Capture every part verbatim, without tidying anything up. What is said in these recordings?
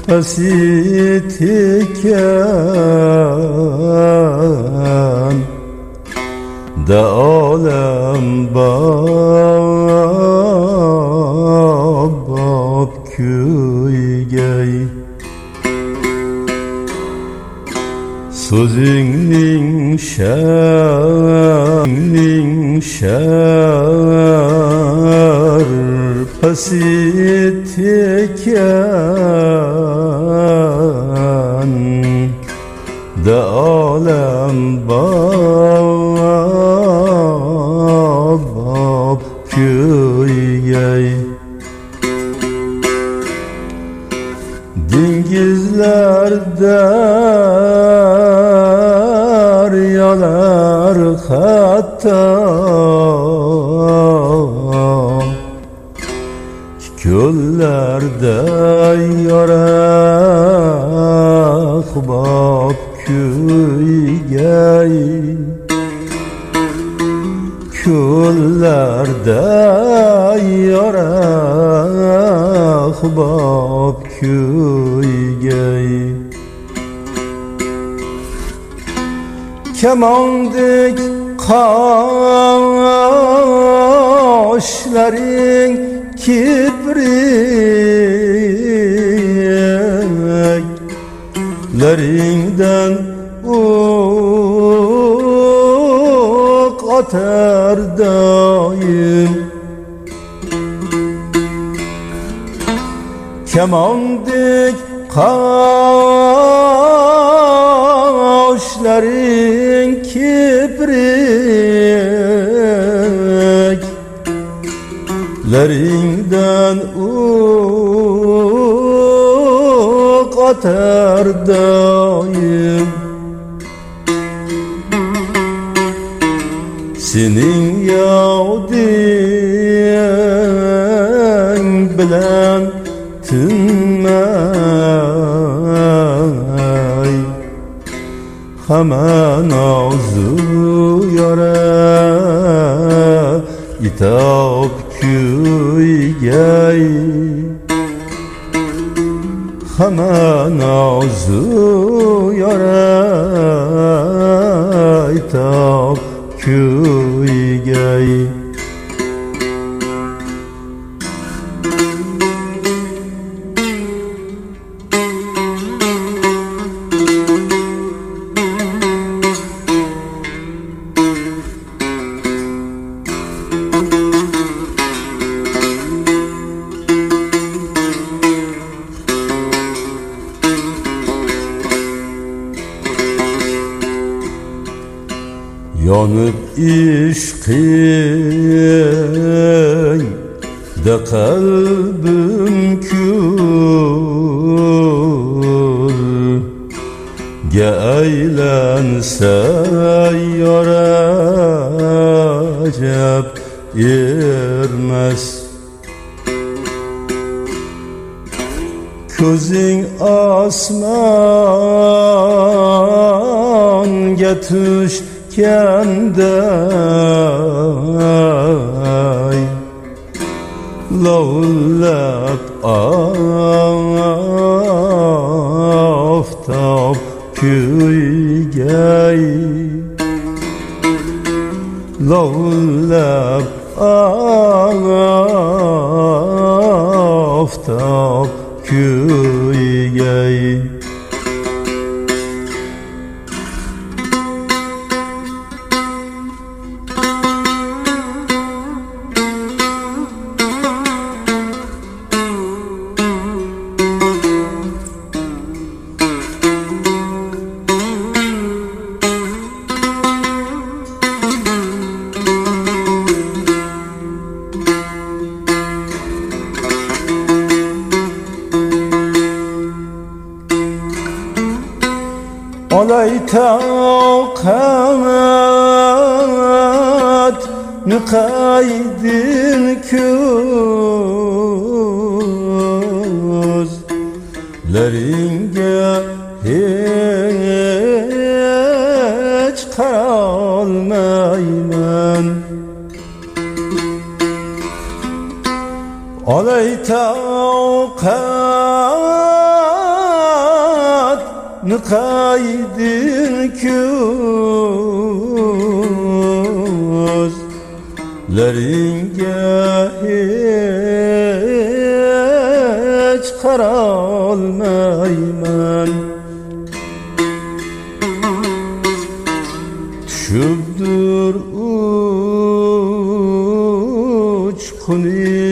basit iken de alem bab köygey sözünün şerinin şerpasit iken de alem bab köygey dingizlerde deryalar hatta köllerde yarak bab köygey köllerde yarak bab köygey kemandik kaşların kibriklerinden ok atar daim kemandik kaşların kibriklerinden ok atar daim senin yavdin bilen tinmay hemen ağzı yara itap köygey hemen ağzı yara itap köygey yanıp işkin de kalbim kül ge eylense yara cep ermez közün asman getuş kenday lavlab aftab köygey lavlab aftab köygey olay taqat nıqaydin közleringe hiç qaralmayman olay taqat nikaydin közleringe hiç karalmayman. Düşüpdür uçkuni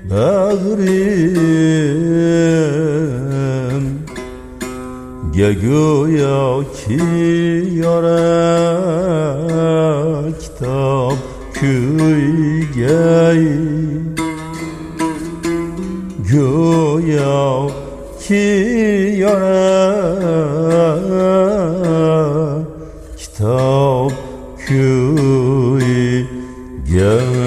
bağrım, ge go'yo ki yora kitob kuyga, go'yo ki yora kitob kuyga.